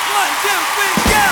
One, two, three, go!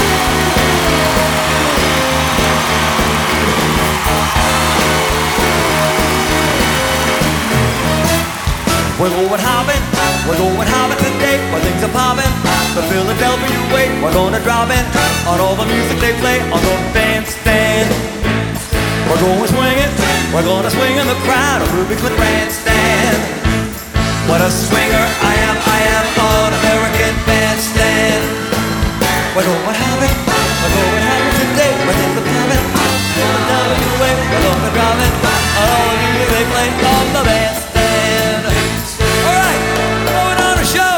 We're going hopping, today, where things are popping. The Philadelphia way, we're gonna drop in on all the music they play on the bandstand. We're going swinging, we're gonna swing in the crowd, a Ruby Cliff grandstand. What a swinger I am on American Bandstand. We're going hopping today, where things are popping. Philadelphia way, we're gonna drop in on all the music they play on the bandstand. Alright, going on a show.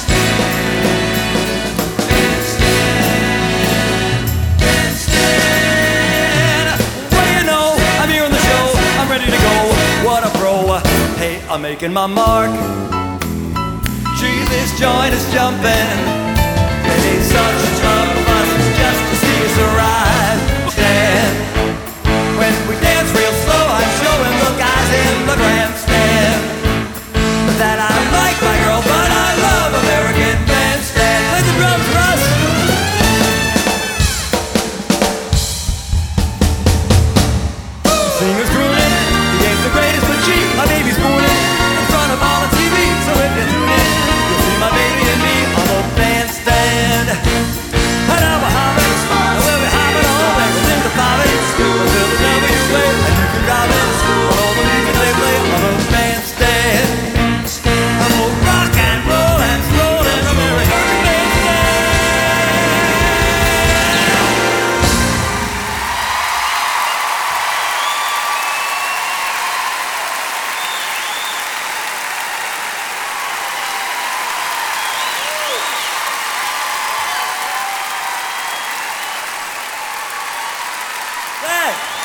What do you know? I'm here on the show. I'm ready to go. What a pro. Hey, I'm making my mark. Gee, this joint is jumping. It ain't such a tough fun just to see us arrive. Stand. When we dance real slow, I'm showing the guys in the grandstand that I like my girl, but I love American Bandstand. Play the drums, Russ. Singer's crooning, he ain't the greatest, but gee, my baby's spooning in front of all the TV. So if you tune in, you'll see my baby and me on the bandstand. And now we're hopping, and we'll be hopping all day. We'll sing the popping, we'll feel the W way, and you can drop in on all the music they play on the bandstand. Rock and roll and roll in American Bandstand. Hey.